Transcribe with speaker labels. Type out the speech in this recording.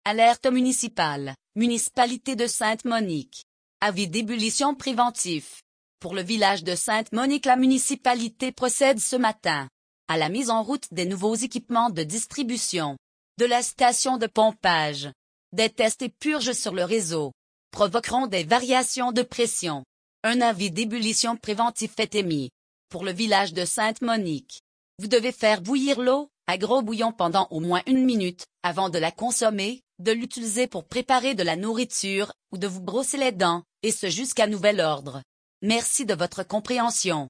Speaker 1: Alerte municipale, municipalité de Sainte-Monique. Avis d'ébullition préventif. Pour le village de Sainte-Monique, la municipalité procède ce matin à la mise en route des nouveaux équipements de distribution, de la station de pompage. Des tests et purges sur le réseau provoqueront des variations de pression. Un avis d'ébullition préventif est émis. Pour le village de Sainte-Monique, vous devez faire bouillir l'eau à gros bouillon pendant au moins 1 minute avant de la consommer, de l'utiliser pour préparer de la nourriture ou de vous brosser les dents, et ce jusqu'à nouvel ordre. Merci de votre compréhension.